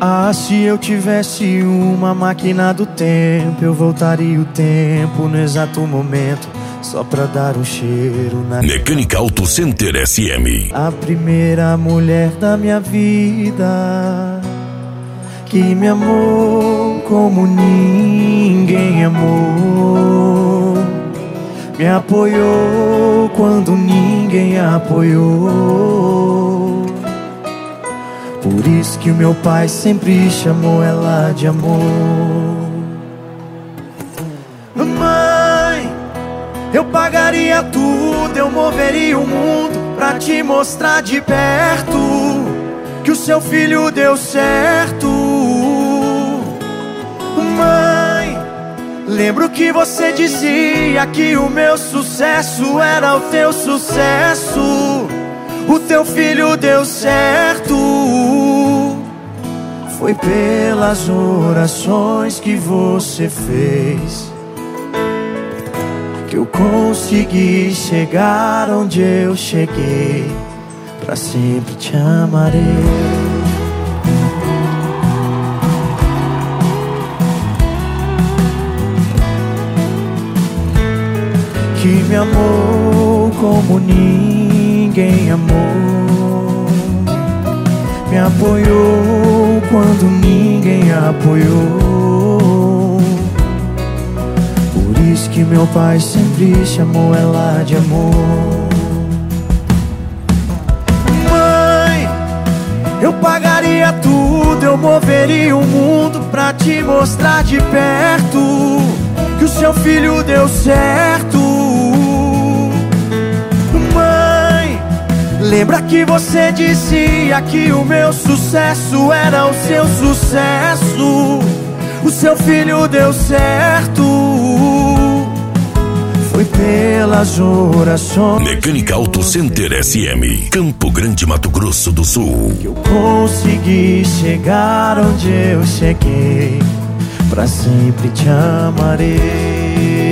Ah, se eu tivesse uma máquina do tempo, eu voltaria o tempo no exato momento, só pra dar um cheiro na Mecânica Auto Center SM. A primeira mulher da minha vida, que me amou como ninguém amou, me apoiou quando ninguém apoiou. Por isso que o meu pai sempre chamou ela de amor. Mãe, eu pagaria tudo, eu moveria o mundo pra te mostrar de perto que o seu filho deu certo. Mãe, lembro que você dizia que o meu sucesso era o teu sucesso. O teu filho deu certo. Foi pelas orações que você fez que eu consegui chegar onde eu cheguei. Pra sempre te amarei. Que me amou como ninguém amou, me apoiou quando ninguém apoiou. Por isso que meu pai sempre chamou ela de amor. Mãe, eu pagaria tudo, eu moveria o mundo pra te mostrar de perto que o seu filho deu certo. Lembra que você dizia que o meu sucesso era o seu sucesso. O seu filho deu certo. Foi pelas orações. Mecânica Auto Center SM, Campo Grande, Mato Grosso do Sul, que eu consegui chegar onde eu cheguei. Pra sempre te amarei.